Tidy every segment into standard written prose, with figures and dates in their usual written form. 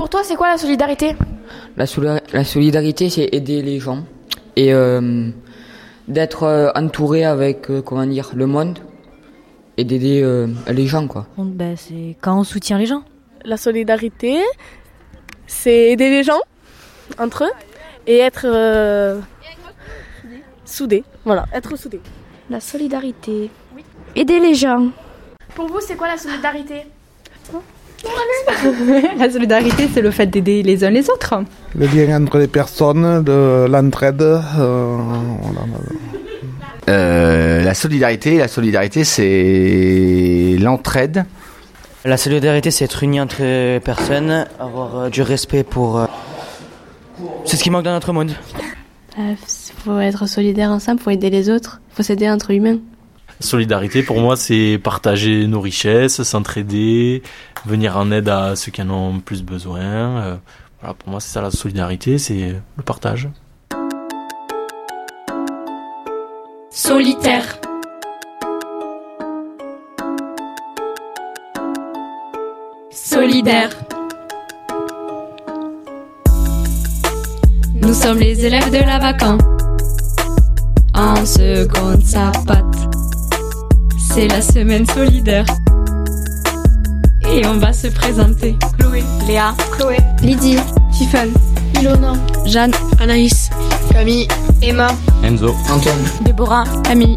Pour toi, c'est quoi la solidarité ? La solidarité, c'est aider les gens et d'être entouré avec le monde et d'aider les gens, quoi. C'est quand on soutient les gens. La solidarité, c'est aider les gens entre eux et être soudés. Voilà, être soudés. La solidarité. Oui. Aider les gens. Pour vous, c'est quoi la solidarité ? La solidarité, c'est le fait d'aider les uns les autres. Le lien entre les personnes, de l'entraide. La solidarité, c'est l'entraide. La solidarité, c'est être uni entre personnes, avoir du respect pour... C'est ce qui manque dans notre monde. Faut être solidaire ensemble, faut aider les autres, faut s'aider entre humains. Solidarité, pour moi, c'est partager nos richesses, s'entraider, venir en aide à ceux qui en ont plus besoin. Voilà, pour moi, c'est ça la solidarité, c'est le partage. Solitaire. Solidaire. Nous sommes les élèves de la Vacan. En seconde sapate. C'est la semaine solidaire. Et on va se présenter. Chloé, Léa, Chloé, Lydie, Tiffany, Ilona, Jeanne, Anaïs, Camille, Emma, Enzo, Antoine, Déborah, Camille.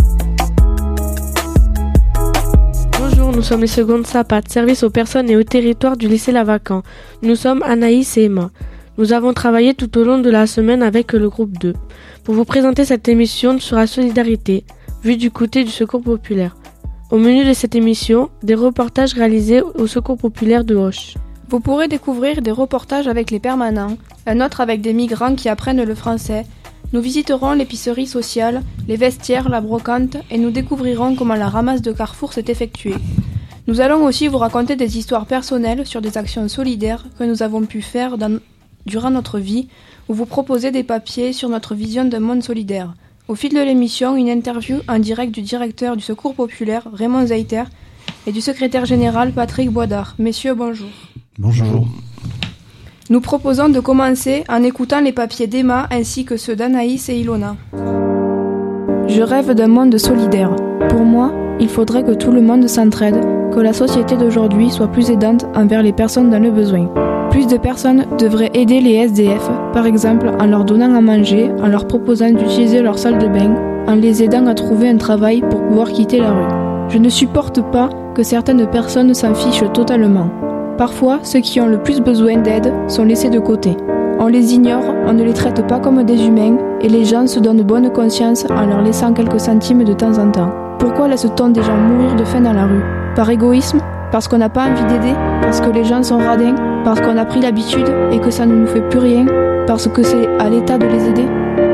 Bonjour, nous sommes les secondes Sapates, service aux personnes et au territoire du lycée Lavacan. Nous sommes Anaïs et Emma. Nous avons travaillé tout au long de la semaine avec le groupe 2 pour vous présenter cette émission sur la solidarité, vue du côté du Secours populaire. Au menu de cette émission, des reportages réalisés au Secours populaire de Auch. Vous pourrez découvrir des reportages avec les permanents, un autre avec des migrants qui apprennent le français. Nous visiterons l'épicerie sociale, les vestiaires, la brocante et nous découvrirons comment la ramasse de Carrefour s'est effectuée. Nous allons aussi vous raconter des histoires personnelles sur des actions solidaires que nous avons pu faire durant notre vie ou vous proposer des papiers sur notre vision d'un monde solidaire. Au fil de l'émission, une interview en direct du directeur du Secours populaire, Raymond Zeiter, et du secrétaire général, Patrick Boisdard. Messieurs, bonjour. Bonjour. Nous proposons de commencer en écoutant les papiers d'Emma ainsi que ceux d'Anaïs et Ilona. Je rêve d'un monde solidaire. Pour moi, il faudrait que tout le monde s'entraide, que la société d'aujourd'hui soit plus aidante envers les personnes dans le besoin. Plus de personnes devraient aider les SDF, par exemple en leur donnant à manger, en leur proposant d'utiliser leur salle de bain, en les aidant à trouver un travail pour pouvoir quitter la rue. Je ne supporte pas que certaines personnes s'en fichent totalement. Parfois, ceux qui ont le plus besoin d'aide sont laissés de côté. On les ignore, on ne les traite pas comme des humains, et les gens se donnent bonne conscience en leur laissant quelques centimes de temps en temps. Pourquoi laisse-t-on des gens mourir de faim dans la rue ? Par égoïsme ? Parce qu'on n'a pas envie d'aider ? Parce que les gens sont radins ? Parce qu'on a pris l'habitude et que ça ne nous fait plus rien ? Parce que c'est à l'État de les aider ?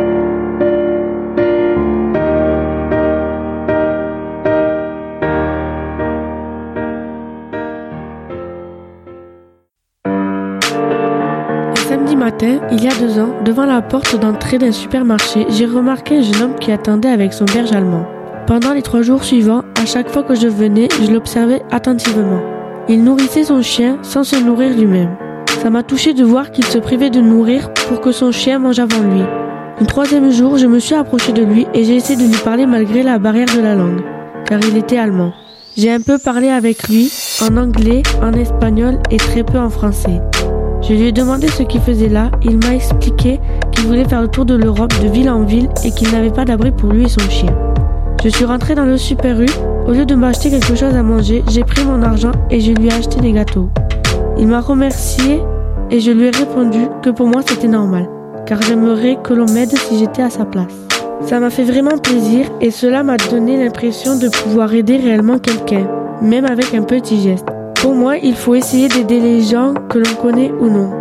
Samedi matin, il y a 2 ans, devant la porte d'entrée d'un supermarché, j'ai remarqué un jeune homme qui attendait avec son berger allemand. Pendant les 3 jours suivants, à chaque fois que je venais, je l'observais attentivement. Il nourrissait son chien sans se nourrir lui-même. Ça m'a touché de voir qu'il se privait de nourrir pour que son chien mange avant lui. Le 3e jour, je me suis approché de lui et j'ai essayé de lui parler malgré la barrière de la langue, car il était allemand. J'ai un peu parlé avec lui, en anglais, en espagnol et très peu en français. Je lui ai demandé ce qu'il faisait là, il m'a expliqué qu'il voulait faire le tour de l'Europe de ville en ville et qu'il n'avait pas d'abri pour lui et son chien. Je suis rentrée dans le Super U, au lieu de m'acheter quelque chose à manger, j'ai pris mon argent et je lui ai acheté des gâteaux. Il m'a remercié et je lui ai répondu que pour moi c'était normal, car j'aimerais que l'on m'aide si j'étais à sa place. Ça m'a fait vraiment plaisir et cela m'a donné l'impression de pouvoir aider réellement quelqu'un, même avec un petit geste. Pour moi, il faut essayer d'aider les gens que l'on connaît ou non.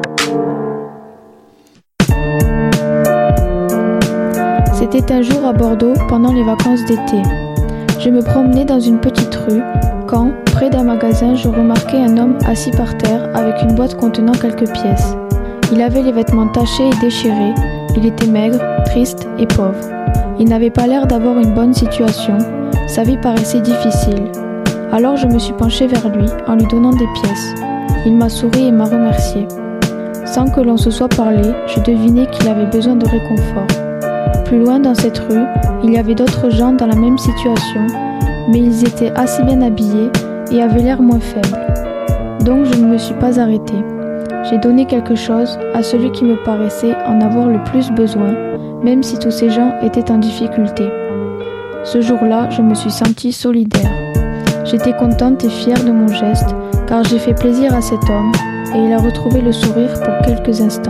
C'était un jour à Bordeaux pendant les vacances d'été. Je me promenais dans une petite rue quand, près d'un magasin, je remarquai un homme assis par terre avec une boîte contenant quelques pièces. Il avait les vêtements tachés et déchirés, il était maigre, triste et pauvre. Il n'avait pas l'air d'avoir une bonne situation, sa vie paraissait difficile. Alors je me suis penchée vers lui en lui donnant des pièces. Il m'a souri et m'a remercié. Sans que l'on se soit parlé, je devinais qu'il avait besoin de réconfort. Plus loin dans cette rue, il y avait d'autres gens dans la même situation, mais ils étaient assez bien habillés et avaient l'air moins faibles. Donc je ne me suis pas arrêtée. J'ai donné quelque chose à celui qui me paraissait en avoir le plus besoin, même si tous ces gens étaient en difficulté. Ce jour-là, je me suis sentie solidaire. J'étais contente et fière de mon geste, car j'ai fait plaisir à cet homme et il a retrouvé le sourire pour quelques instants.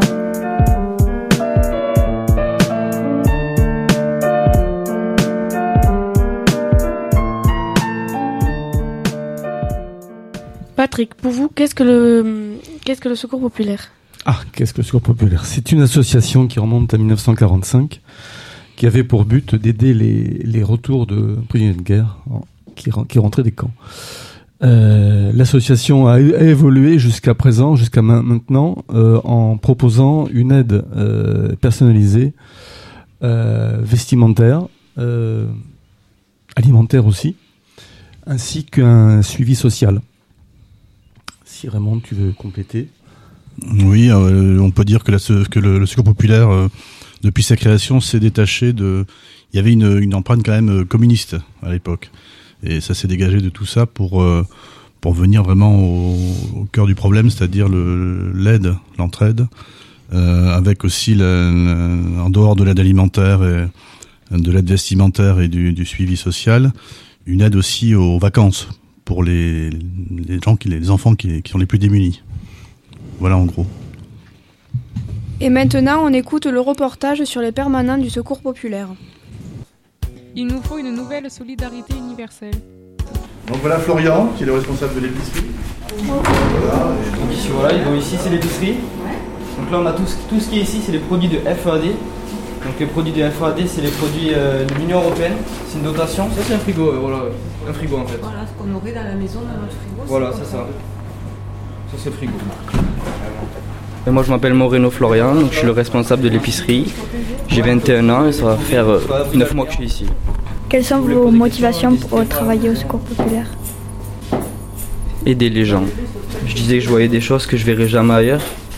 Patrick, pour vous, qu'est-ce que le Secours populaire ? Qu'est-ce que le Secours populaire ? C'est une association qui remonte à 1945, qui avait pour but d'aider les retours de prisonniers de guerre qui rentraient des camps. L'association a évolué jusqu'à présent, jusqu'à maintenant, en proposant une aide personnalisée, vestimentaire, alimentaire aussi, ainsi qu'un suivi social. Si Raymond, tu veux compléter. Oui, on peut dire que le Secours populaire, depuis sa création, s'est détaché de... Il y avait une empreinte quand même communiste à l'époque. Et ça s'est dégagé de tout ça pour venir vraiment au cœur du problème, c'est-à-dire l'aide, l'entraide, avec aussi, en dehors de l'aide alimentaire et de l'aide vestimentaire et du suivi social, une aide aussi aux vacances pour les enfants qui sont les plus démunis. Voilà en gros. Et maintenant, on écoute le reportage sur les permanents du Secours populaire. Il nous faut une nouvelle solidarité universelle. Donc voilà Florian, qui est le responsable de l'épicerie. Voilà, donc ici c'est l'épicerie. Donc là on a tout ce qui est ici, c'est les produits de FAD. Donc les produits de FAD, c'est les produits de l'Union Européenne. C'est une dotation. Ça c'est un frigo, un frigo en fait. Voilà ce qu'on aurait dans la maison, dans notre frigo. Voilà, c'est ça. Ça c'est le frigo. Et moi je m'appelle Moreno Florian, donc je suis le responsable de l'épicerie. J'ai 21 ans et ça va faire 9 mois que je suis ici. Quelles sont vos motivations pour travailler au Secours populaire ? Aider les gens. Je disais que je voyais des choses que je verrais jamais ailleurs.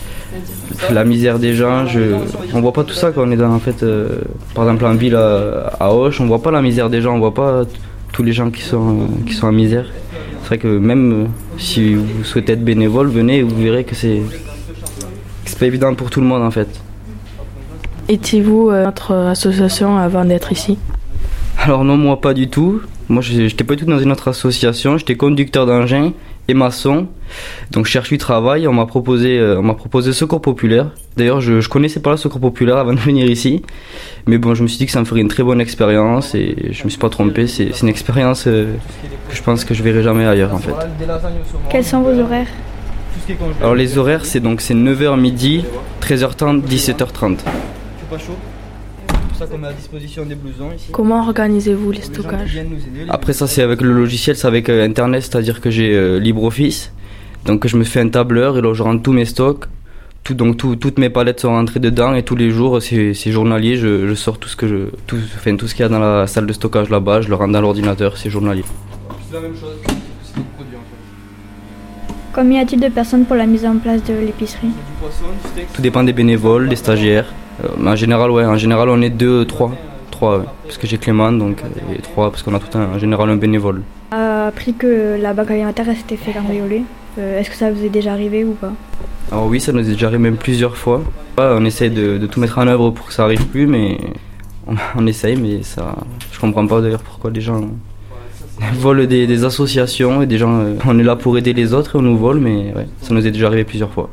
La misère des gens, on voit pas tout ça quand on est dans, en fait, par exemple en ville à Auch, on voit pas la misère des gens, on voit pas tous les gens qui sont en misère. C'est vrai que même si vous souhaitez être bénévole, venez et vous verrez que c'est pas évident pour tout le monde en fait. Étiez-vous notre association avant d'être ici ? Alors non, moi pas du tout. Moi j'étais pas du tout dans une autre association, j'étais conducteur d'engin et maçon. Donc je cherche du travail, on m'a proposé Secours populaire. D'ailleurs je connaissais pas le Secours populaire avant de venir ici. Mais bon, je me suis dit que ça me ferait une très bonne expérience et je me suis pas trompé, c'est une expérience que je pense que je verrai jamais ailleurs en fait. Quels sont vos horaires ? Alors les horaires c'est 9h midi, 13h30, 17h30. Pas chaud. C'est pour ça qu'on met à disposition des blousons ici. Comment organisez-vous les stockages ? Après ça c'est avec le logiciel, c'est avec internet, c'est-à-dire que j'ai LibreOffice. Donc je me fais un tableur et là je rentre tous mes stocks. Toutes mes palettes sont rentrées dedans et tous les jours c'est journalier, je sors tout ce qu'il y a dans la salle de stockage là-bas, je le rentre dans l'ordinateur, c'est journalier. C'est la même chose, c'est d'autres produits en fait. Combien y a-t-il de personnes pour la mise en place de l'épicerie ? Tout dépend des bénévoles, des stagiaires. En général on est 2, 3 parce que j'ai Clément donc et 3 parce qu'on a en général un bénévole. On a appris que la banque alimentaire s'était fait cambrioler. Est-ce que ça vous est déjà arrivé ou pas ? Alors oui, ça nous est déjà arrivé même plusieurs fois. On essaie de tout mettre en œuvre pour que ça arrive plus, mais on essaye, mais ça, je comprends pas d'ailleurs pourquoi les gens volent des associations et des gens. On est là pour aider les autres et on nous vole, mais ouais, ça nous est déjà arrivé plusieurs fois.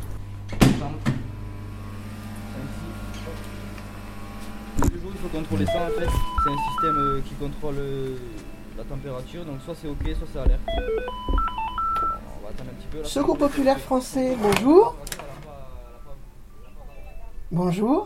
Contrôler ça en fait, c'est un système qui contrôle la température, donc soit c'est ok, soit c'est alerte. On va attendre un petit peu là. Secours populaire français, bonjour. Bonjour.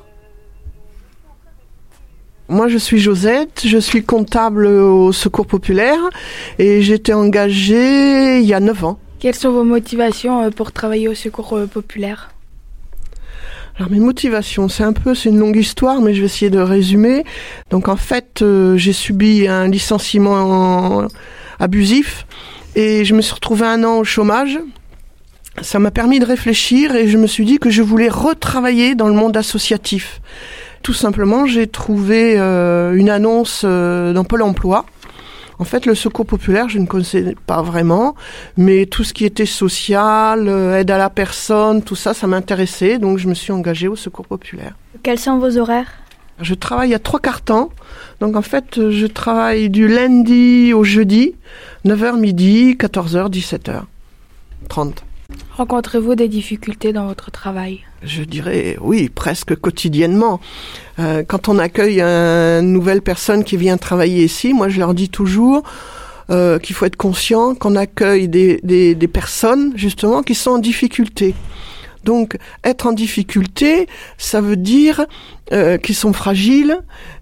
Moi je suis Josette, je suis comptable au Secours populaire et j'étais engagée il y a 9 ans. Quelles sont vos motivations pour travailler au Secours populaire ? Alors mes motivations, c'est une longue histoire, mais je vais essayer de résumer. Donc en fait, j'ai subi un licenciement abusif et je me suis retrouvée 1 an au chômage. ça m'a permis de réfléchir et je me suis dit que je voulais retravailler dans le monde associatif. Tout simplement, j'ai trouvé une annonce dans Pôle emploi. En fait, le Secours populaire, je ne connaissais pas vraiment, mais tout ce qui était social, aide à la personne, tout ça, ça m'intéressait, donc je me suis engagée au Secours populaire. Quels sont vos horaires ? Je travaille à 3/4 temps, donc en fait, je travaille du lundi au jeudi, 9h midi, 14h, 17h30. Rencontrez-vous des difficultés dans votre travail ? Je dirais oui, presque quotidiennement. Quand on accueille une nouvelle personne qui vient travailler ici, moi je leur dis toujours qu'il faut être conscient qu'on accueille des personnes justement qui sont en difficulté. Donc être en difficulté, ça veut dire qu'ils sont fragiles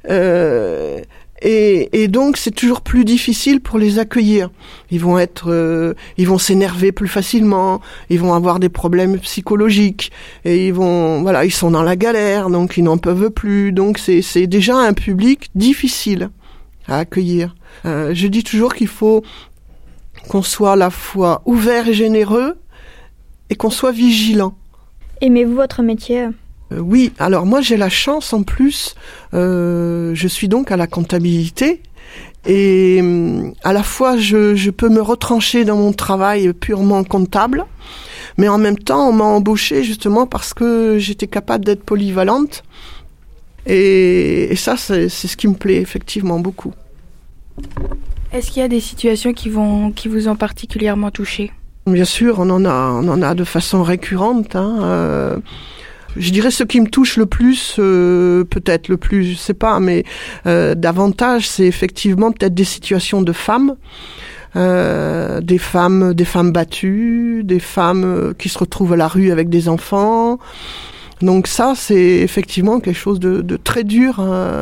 et donc c'est toujours plus difficile pour les accueillir. Ils vont s'énerver plus facilement, ils vont avoir des problèmes psychologiques et ils sont dans la galère, donc ils n'en peuvent plus. Donc c'est déjà un public difficile à accueillir. Je dis toujours qu'il faut qu'on soit à la fois ouvert et généreux et qu'on soit vigilant. Aimez-vous votre métier ? Oui, alors moi j'ai la chance en plus, je suis donc à la comptabilité et à la fois je peux me retrancher dans mon travail purement comptable, mais en même temps on m'a embauchée justement parce que j'étais capable d'être polyvalente et ça c'est ce qui me plaît effectivement beaucoup. Est-ce qu'il y a des situations qui vous ont particulièrement touché ? Bien sûr, on en a de façon récurrente. Je dirais ce qui me touche le plus, peut-être le plus, je sais pas, mais davantage, c'est effectivement peut-être des situations de femmes, des femmes battues, des femmes qui se retrouvent à la rue avec des enfants. Donc ça, c'est effectivement quelque chose de très dur.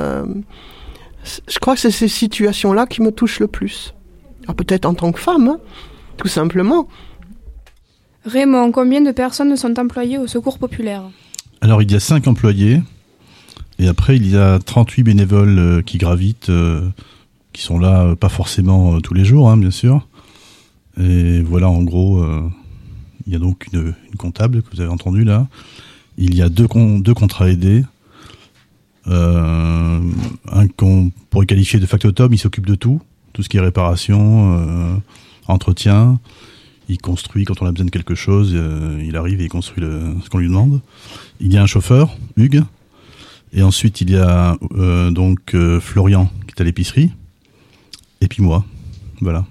Je crois que c'est ces situations-là qui me touchent le plus. Alors peut-être en tant que femme, tout simplement. Raymond, combien de personnes sont employées au Secours populaire ? Alors, il y a 5 employés, et après, il y a 38 bénévoles qui gravitent, qui sont là, pas forcément tous les jours, bien sûr. Et voilà, en gros, il y a donc une comptable que vous avez entendue là. Il y a deux contrats aidés. Un qu'on pourrait qualifier de factotum, il s'occupe de tout ce qui est réparation, entretien. Il construit quand on a besoin de quelque chose, il arrive et il construit ce qu'on lui demande. Il y a un chauffeur, Hugues, et ensuite il y a Florian qui est à l'épicerie, et puis moi, voilà.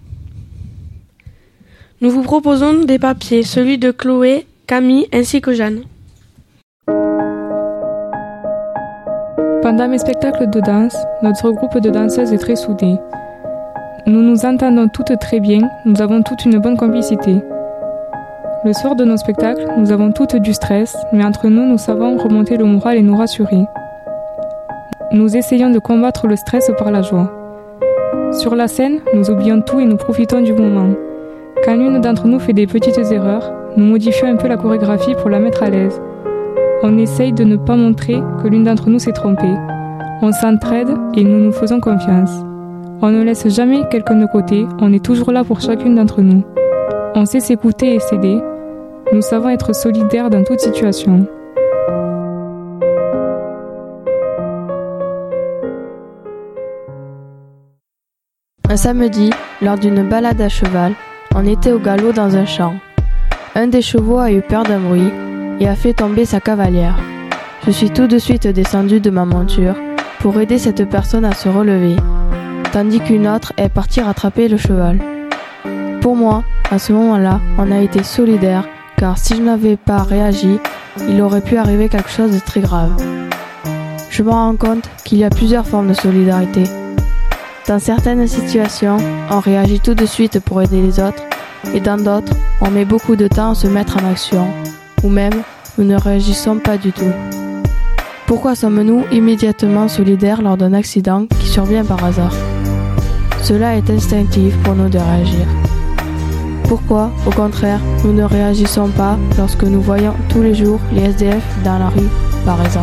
Nous vous proposons des papiers, celui de Chloé, Camille ainsi que Jeanne. Pendant mes spectacles de danse, notre groupe de danseuses est très soudé. Nous nous entendons toutes très bien, nous avons toutes une bonne complicité. Le soir de nos spectacles, nous avons toutes du stress, mais entre nous, nous savons remonter le moral et nous rassurer. Nous essayons de combattre le stress par la joie. Sur la scène, nous oublions tout et nous profitons du moment. Quand l'une d'entre nous fait des petites erreurs, nous modifions un peu la chorégraphie pour la mettre à l'aise. On essaye de ne pas montrer que l'une d'entre nous s'est trompée. On s'entraide et nous nous faisons confiance. On ne laisse jamais quelqu'un de côté, on est toujours là pour chacune d'entre nous. On sait s'écouter et s'aider. Nous savons être solidaires dans toute situation. Un samedi, lors d'une balade à cheval, on était au galop dans un champ. Un des chevaux a eu peur d'un bruit et a fait tomber sa cavalière. Je suis tout de suite descendue de ma monture pour aider cette personne à se relever, tandis qu'une autre est partie rattraper le cheval. Pour moi, à ce moment-là, on a été solidaires, car si je n'avais pas réagi, il aurait pu arriver quelque chose de très grave. Je me rends compte qu'il y a plusieurs formes de solidarité. Dans certaines situations, on réagit tout de suite pour aider les autres, et dans d'autres, on met beaucoup de temps à se mettre en action, ou même, nous ne réagissons pas du tout. Pourquoi sommes-nous immédiatement solidaires lors d'un accident qui survient par hasard ? Cela est instinctif pour nous de réagir. Pourquoi, au contraire, nous ne réagissons pas lorsque nous voyons tous les jours les SDF dans la rue, par exemple ?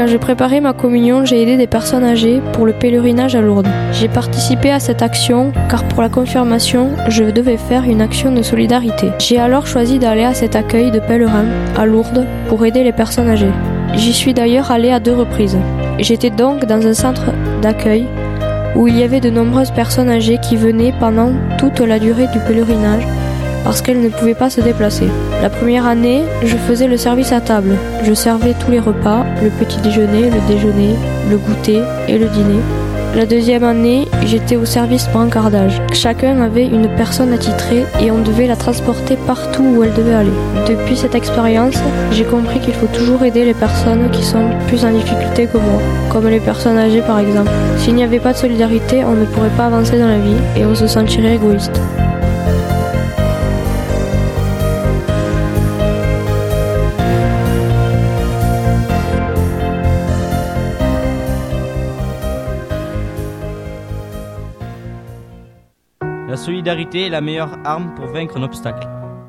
je préparais ma communion, j'ai aidé des personnes âgées pour le pèlerinage à Lourdes. J'ai participé à cette action car pour la confirmation, je devais faire une action de solidarité. J'ai alors choisi d'aller à cet accueil de pèlerins à Lourdes pour aider les personnes âgées. J'y suis d'ailleurs allée à 2 reprises. J'étais donc dans un centre d'accueil où il y avait de nombreuses personnes âgées qui venaient pendant toute la durée du pèlerinage parce qu'elles ne pouvaient pas se déplacer. La première année, je faisais le service à table. Je servais tous les repas, le petit déjeuner, le déjeuner, le goûter et le dîner. La deuxième année, j'étais au service brancardage. Chacun avait une personne attitrée et on devait la transporter partout où elle devait aller. Depuis cette expérience, j'ai compris qu'il faut toujours aider les personnes qui sont plus en difficulté que moi, comme les personnes âgées par exemple. S'il n'y avait pas de solidarité, on ne pourrait pas avancer dans la vie et on se sentirait égoïste. La solidarité est la meilleure arme pour vaincre un obstacle.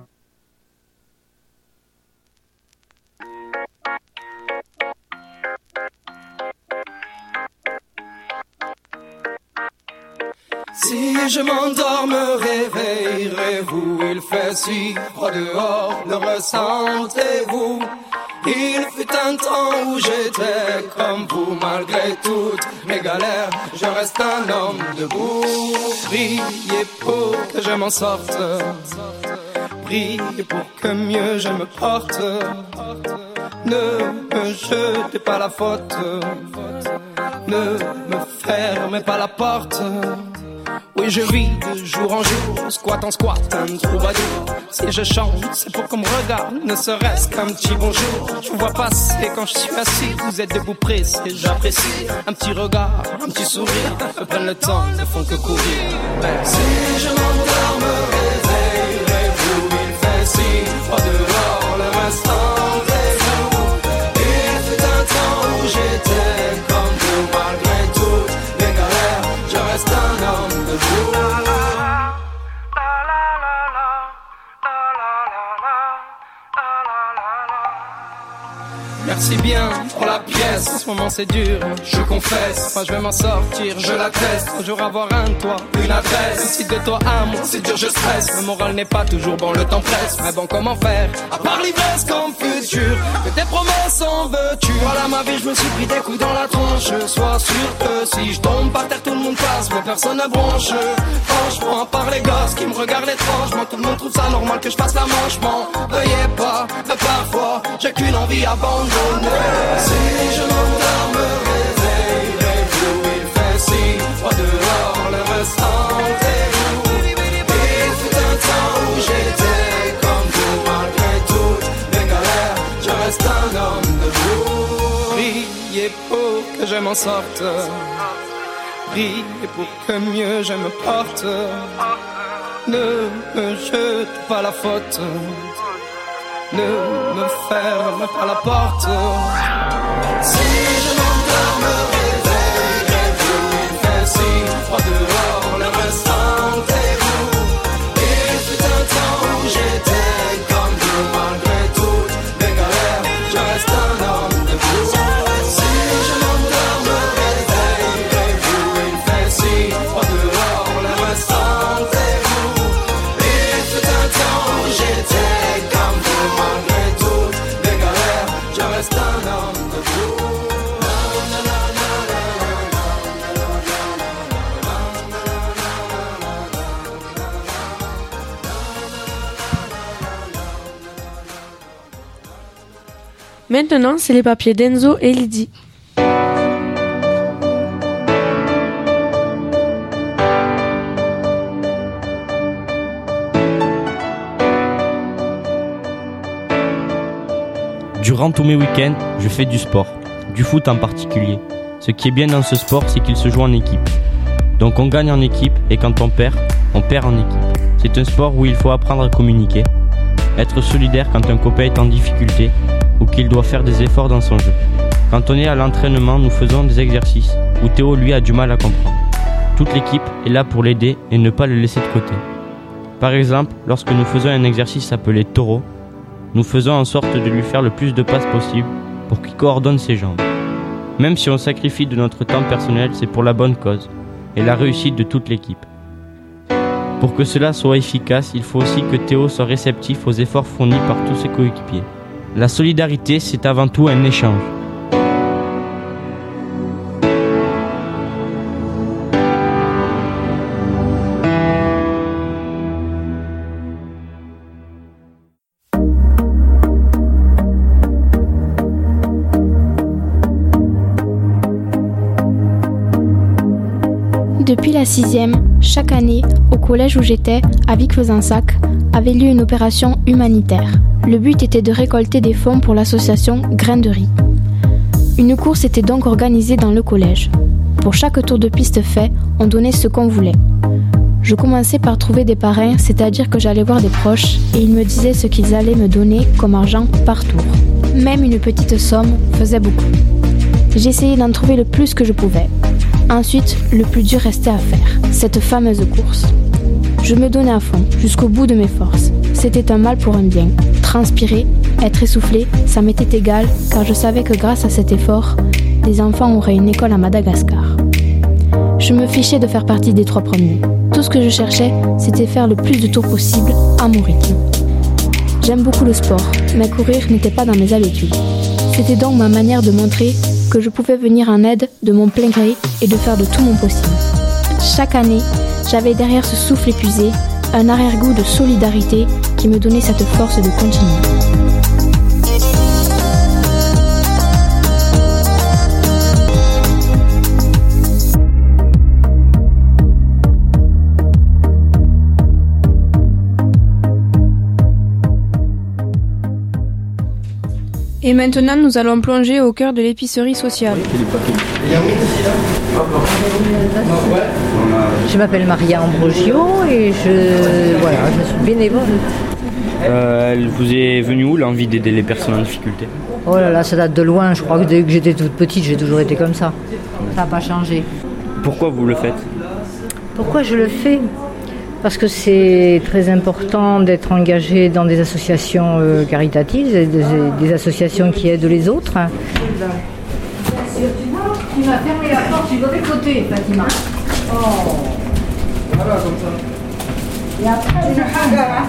Si je m'endors, me réveillerez-vous? Il fait si froid dehors, le ressentez-vous? Il fut un temps où j'étais comme vous, malgré toutes mes galères, je reste un homme debout. Priez pour que je m'en sorte, priez pour que mieux je me porte. Ne me jetez pas la faute, ne me fermez pas la porte. Oui, je vis de jour en jour, squat en squat, un troubadour. Si je chante, c'est pour qu'on me regarde, ne serait-ce qu'un petit bonjour. Je vous vois passer quand je suis assis, vous êtes debout pressé, j'apprécie. Un petit regard, un petit sourire, me prennent le temps, ne font que courir. Si je m'endors, me réveillerez-vous? Il fait si froid dehors, le restant des jours. Il fut un temps où j'étais comme vous, malgré toutes mes galères, je reste un homme de vous. Merci bien pour la pièce, en ce moment c'est dur, je confesse. Moi je vais m'en sortir, je l'atteste. Un jour avoir un toit, une adresse. Si de toi à moi c'est dur, je stresse. Le moral n'est pas toujours bon, le temps presse. Mais bon, comment faire, à part l'ivresse comme futur, que tes promesses en veux-tu? Voilà ma vie, je me suis pris des coups dans la tronche. Sois sûr que si je tombe par terre, tout le monde passe, mais personne ne bronche. Franchement, à part les gosses qui me regardent étrangement, tout le monde trouve ça normal que je fasse la manche. M'en veuillez pas, mais parfois j'ai qu'une envie abandonnée. Si je m'endors, me réveillerez-vous? Il fait si froid dehors, le ressentez-vous? Il fut un temps où j'étais comme vous, malgré toutes mes galères, je reste un homme debout. Priez pour que je m'en sorte, priez pour que mieux je me porte. Ne me jete pas la faute, ne me ferme pas la porte. Si je m'endors, me réveillerez-vous? Il fait si froid dehors, le ressentez-vous? Il fut un temps où j'étais comme vous, malgré toutes mes galères, je reste un homme debout. Si je m'endors, me réveillerez-vous? Il fait si froid dehors, le ressentez-vous? Il fut un temps où j'étais comme vous, malgré toutes mes galères, je reste un homme debout. Maintenant, c'est les papiers d'Enzo et Lydie. Durant tous mes week-ends, je fais du sport, du foot en particulier. Ce qui est bien dans ce sport, c'est qu'il se joue en équipe. Donc on gagne en équipe et quand on perd en équipe. C'est un sport où il faut apprendre à communiquer, être solidaire quand un copain est en difficulté ou qu'il doit faire des efforts dans son jeu. Quand on est à l'entraînement, nous faisons des exercices où Théo lui a du mal à comprendre. Toute l'équipe est là pour l'aider et ne pas le laisser de côté. Par exemple, lorsque nous faisons un exercice appelé taureau, nous faisons en sorte de lui faire le plus de passes possible pour qu'il coordonne ses jambes. Même si on sacrifie de notre temps personnel, c'est pour la bonne cause et la réussite de toute l'équipe. Pour que cela soit efficace, il faut aussi que Théo soit réceptif aux efforts fournis par tous ses coéquipiers. La solidarité, c'est avant tout un échange. Depuis la 6e, chaque année, au collège où j'étais, à Vic-Fezensac, avait lieu une opération humanitaire. Le but était de récolter des fonds pour l'association Graines de riz. Une course était donc organisée dans le collège. Pour chaque tour de piste fait, on donnait ce qu'on voulait. Je commençais par trouver des parrains, c'est-à-dire que j'allais voir des proches, et ils me disaient ce qu'ils allaient me donner comme argent par tour. Même une petite somme faisait beaucoup. J'essayais d'en trouver le plus que je pouvais. Ensuite, le plus dur restait à faire, cette fameuse course. Je me donnais à fond, jusqu'au bout de mes forces. C'était un mal pour un bien. Transpirer, être essoufflé, ça m'était égal, car je savais que grâce à cet effort, des enfants auraient une école à Madagascar. Je me fichais de faire partie des 3 premiers. Tout ce que je cherchais, c'était faire le plus de tours possible à mon rythme. J'aime beaucoup le sport, mais courir n'était pas dans mes habitudes. C'était donc ma manière de montrer que je pouvais venir en aide de mon plein gré et de faire de tout mon possible. Chaque année, j'avais derrière ce souffle épuisé un arrière-goût de solidarité qui me donnait cette force de continuer. Et maintenant, nous allons plonger au cœur de l'épicerie sociale. Je m'appelle Maria Ambrogio et je suis bénévole. Elle vous est venue où l'envie d'aider les personnes en difficulté? Oh là là, ça date de loin. Je crois que dès que j'étais toute petite, j'ai toujours été comme ça. Ça n'a pas changé. Pourquoi vous le faites? Pourquoi je le fais? Parce que c'est très important d'être engagé dans des associations caritatives, des associations qui aident les autres. Tu m'as fermé la porte du mauvais côté, Fatima. Oh. Voilà, comme ça. Et après, c'est le hagar.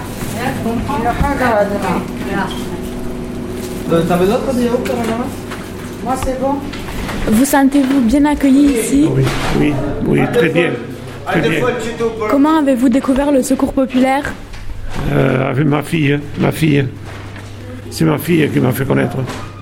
T'as besoin de Théo, Caroline? Moi, c'est bon. Vous sentez-vous bien accueilli ici? Oui, très bien. Très bien. Comment avez-vous découvert le Secours populaire? Avec ma fille. C'est ma fille qui m'a fait connaître.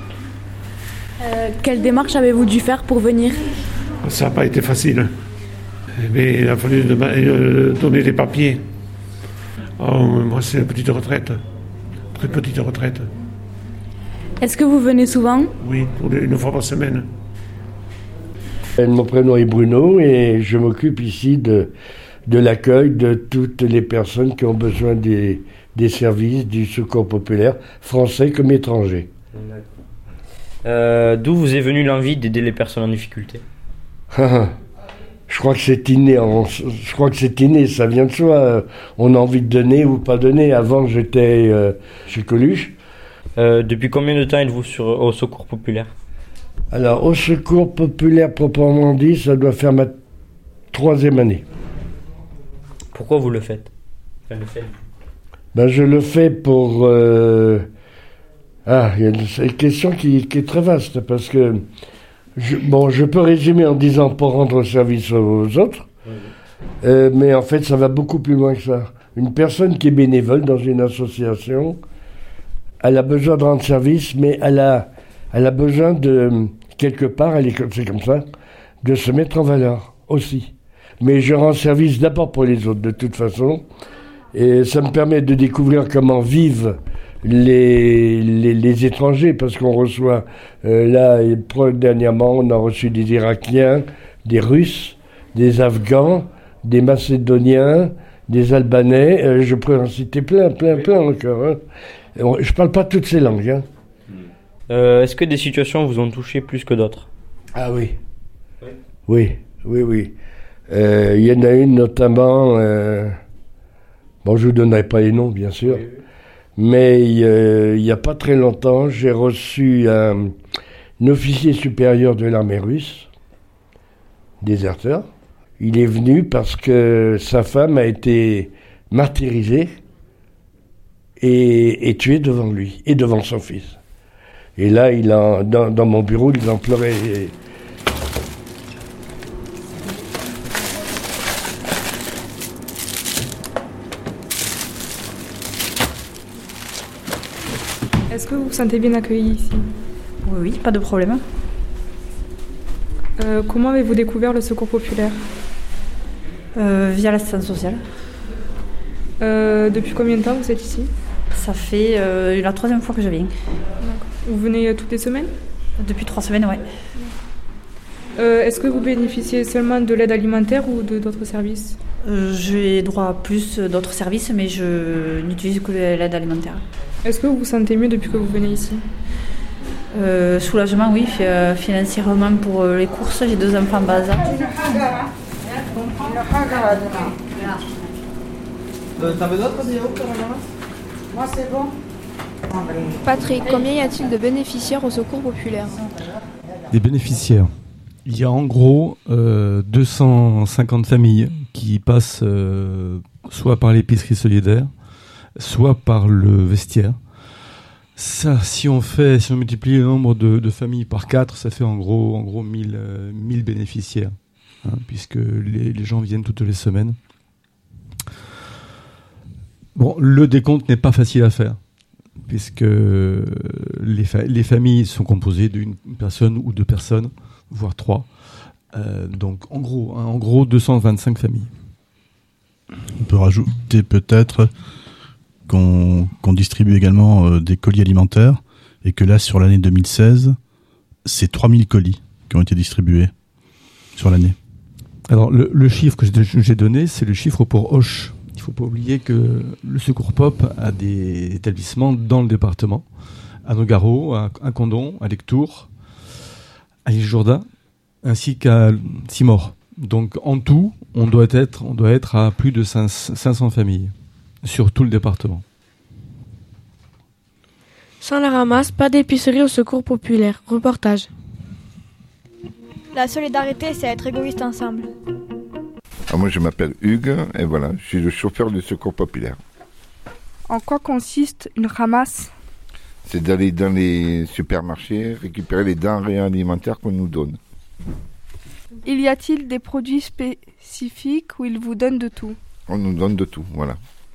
Quelle démarche avez-vous dû faire pour venir? Ça n'a pas été facile. Mais il a fallu donner des papiers. Moi, c'est une petite retraite. Très petite retraite. Est-ce que vous venez souvent? Oui, une fois par semaine. Mon prénom est Bruno et je m'occupe ici de l'accueil de toutes les personnes qui ont besoin des services du Secours populaire, français comme étrangers. D'où vous est venue l'envie d'aider les personnes en difficulté? Je crois que c'est inné, ça vient de soi. On a envie de donner ou pas donner. Avant, j'étais chez Coluche. Depuis combien de temps êtes-vous au Secours populaire? Alors, au Secours populaire proprement dit, ça doit faire ma 3e année. Pourquoi vous le faites? Je le fais pour... il y a une question qui est très vaste, parce que... je peux résumer en disant pour rendre service aux autres, mais en fait, ça va beaucoup plus loin que ça. Une personne qui est bénévole dans une association, elle a besoin de rendre service, mais elle a besoin de, quelque part, c'est comme ça, de se mettre en valeur aussi. Mais je rends service d'abord pour les autres, de toute façon. Et ça me permet de découvrir comment vivent les étrangers, parce qu'on reçoit, dernièrement, on a reçu des Irakiens, des Russes, des Afghans, des Macédoniens, des Albanais, je pourrais en citer plein encore. Hein. Je parle pas toutes ces langues. Hein. Est-ce que des situations vous ont touché plus que d'autres? Ah oui. Oui. Il y en a une notamment, je vous donnerai pas les noms bien sûr, mais il y a pas très longtemps, j'ai reçu officier supérieur de l'armée russe, déserteur. Il est venu parce que sa femme a été martyrisée et tuée devant lui et devant son fils. Et là, dans mon bureau, il en pleurait. Est-ce que vous vous sentez bien accueilli ici? Oui, pas de problème. Comment avez-vous découvert le Secours populaire? Via l'assistance sociale. Depuis combien de temps vous êtes ici? Ça fait la 3e fois que je viens. Vous venez toutes les semaines? Depuis 3 semaines, oui. Est-ce que vous bénéficiez seulement de l'aide alimentaire ou d'autres services? J'ai droit à plus d'autres services, mais je n'utilise que l'aide alimentaire. Est-ce que vous vous sentez mieux depuis que vous venez ici? Soulagement, oui. Financièrement pour les courses, j'ai 2 enfants en bas âge. T'en veux d'autres, moi c'est bon. Patrick, combien y a-t-il de bénéficiaires au Secours populaire? Des bénéficiaires. Il y a en gros 250 familles qui passent soit par l'épicerie solidaire, soit par le vestiaire. Ça, si on multiplie le nombre de familles par 4, ça fait en gros 1000 bénéficiaires, hein, puisque les gens viennent toutes les semaines. Bon, le décompte n'est pas facile à faire, puisque les familles sont composées d'une personne ou 2 personnes, voire 3. Donc en gros 225 familles. On peut rajouter peut-être qu'on distribue également des colis alimentaires et que là, sur l'année 2016, c'est 3000 colis qui ont été distribués sur l'année. Alors le chiffre que j'ai donné, c'est le chiffre pour Auch. Il ne faut pas oublier que le Secours Pop a des établissements dans le département, à Nogaro, à Condom, à Lectoure, à l'Île-Jourdain, ainsi qu'à Simor. Donc en tout, on doit être à plus de 500 familles sur tout le département. Sans la ramasse, pas d'épicerie au Secours populaire. Reportage. La solidarité, c'est être égoïste ensemble. Moi, je m'appelle Hugues et voilà, je suis le chauffeur du Secours populaire. En quoi consiste une ramasse? C'est d'aller dans les supermarchés récupérer les denrées alimentaires qu'on nous donne. Y a-t-il des produits spécifiques où ils vous donnent de tout? On nous donne de tout, voilà.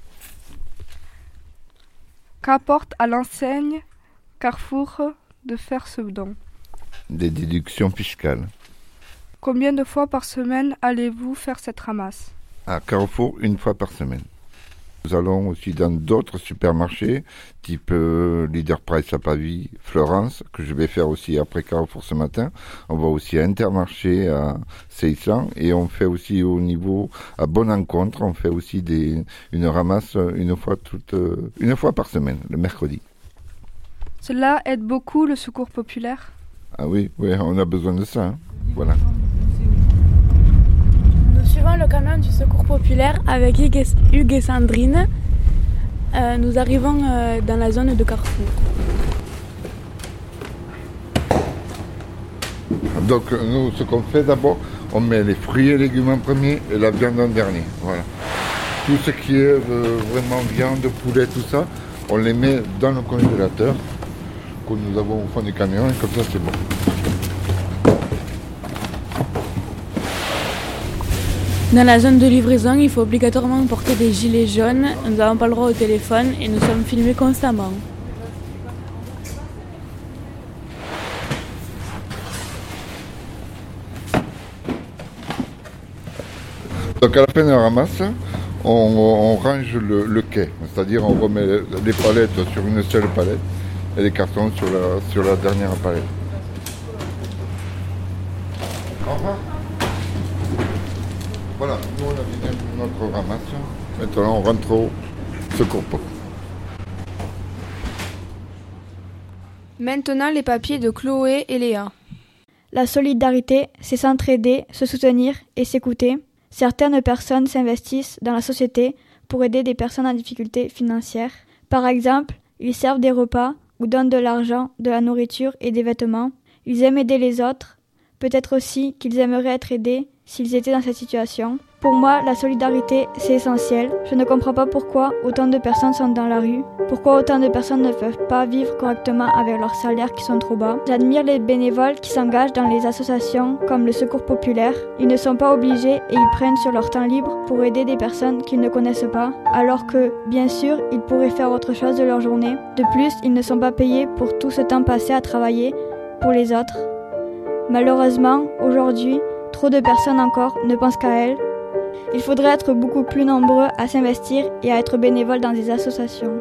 Qu'apporte à l'enseigne Carrefour de faire ce don? Des déductions fiscales. Combien de fois par semaine allez-vous faire cette ramasse? À Carrefour, 1 fois par semaine. Nous allons aussi dans d'autres supermarchés, type Leader Price à Pavie, Florence, que je vais faire aussi après Carrefour ce matin. On va aussi à Intermarché à Seissan et on fait aussi au niveau à Bonne Rencontre, on fait aussi une ramasse une fois par semaine, le mercredi. Cela aide beaucoup le Secours populaire? Ah oui, on a besoin de ça, hein. Voilà. Nous suivons le camion du Secours populaire avec Hugues et Sandrine. Nous arrivons dans la zone de Carrefour. Donc nous, ce qu'on fait d'abord, on met les fruits et légumes en premier et la viande en dernier. Voilà. Tout ce qui est vraiment viande, poulet, tout ça, on les met dans le congélateur que nous avons au fond du camion et comme ça c'est bon. Dans la zone de livraison, il faut obligatoirement porter des gilets jaunes. Nous n'avons pas le droit au téléphone et nous sommes filmés constamment. Donc à la fin de la ramasse, on range le quai, c'est-à-dire on remet les palettes sur une seule palette et les cartons sur la dernière palette. Au revoir. Voilà, nous on a fini notre ramasse. Maintenant on rentre au Secours Pop. Maintenant les papiers de Chloé et Léa. La solidarité, c'est s'entraider, se soutenir et s'écouter. Certaines personnes s'investissent dans la société pour aider des personnes en difficulté financière. Par exemple, ils servent des repas ou donnent de l'argent, de la nourriture et des vêtements. Ils aiment aider les autres. Peut-être aussi qu'ils aimeraient être aidés s'ils étaient dans cette situation. Pour moi, la solidarité, c'est essentiel. Je ne comprends pas pourquoi autant de personnes sont dans la rue, pourquoi autant de personnes ne peuvent pas vivre correctement avec leurs salaires qui sont trop bas. J'admire les bénévoles qui s'engagent dans les associations comme le Secours populaire. Ils ne sont pas obligés et ils prennent sur leur temps libre pour aider des personnes qu'ils ne connaissent pas, alors que, bien sûr, ils pourraient faire autre chose de leur journée. De plus, ils ne sont pas payés pour tout ce temps passé à travailler pour les autres. Malheureusement, aujourd'hui, trop de personnes encore ne pensent qu'à elles. Il faudrait être beaucoup plus nombreux à s'investir et à être bénévoles dans des associations.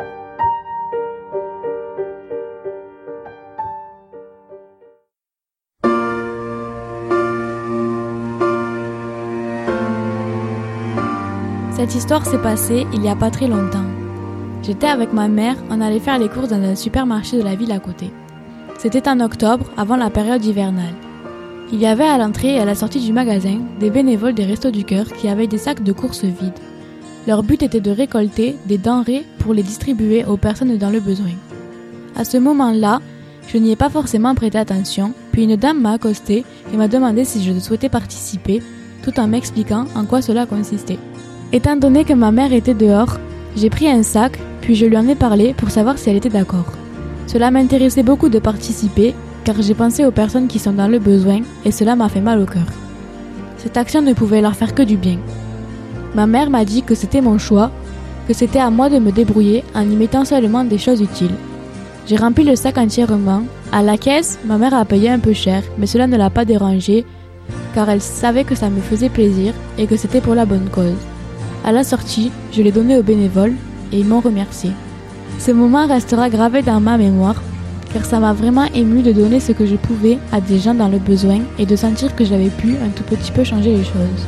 Cette histoire s'est passée il n'y a pas très longtemps. J'étais avec ma mère, on allait faire les courses dans un supermarché de la ville à côté. C'était en octobre, avant la période hivernale. Il y avait à l'entrée et à la sortie du magasin des bénévoles des Restos du Cœur qui avaient des sacs de courses vides. Leur but était de récolter des denrées pour les distribuer aux personnes dans le besoin. À ce moment-là, je n'y ai pas forcément prêté attention, puis une dame m'a accosté et m'a demandé si je souhaitais participer, tout en m'expliquant en quoi cela consistait. Étant donné que ma mère était dehors, j'ai pris un sac, puis je lui en ai parlé pour savoir si elle était d'accord. Cela m'intéressait beaucoup de participer, car j'ai pensé aux personnes qui sont dans le besoin et cela m'a fait mal au cœur. Cette action ne pouvait leur faire que du bien. Ma mère m'a dit que c'était mon choix, que c'était à moi de me débrouiller en y mettant seulement des choses utiles. J'ai rempli le sac entièrement. À la caisse, ma mère a payé un peu cher, mais cela ne l'a pas dérangée, car elle savait que ça me faisait plaisir et que c'était pour la bonne cause. À la sortie, je l'ai donné aux bénévoles et ils m'ont remercié. Ce moment restera gravé dans ma mémoire, car ça m'a vraiment ému de donner ce que je pouvais à des gens dans le besoin et de sentir que j'avais pu un tout petit peu changer les choses.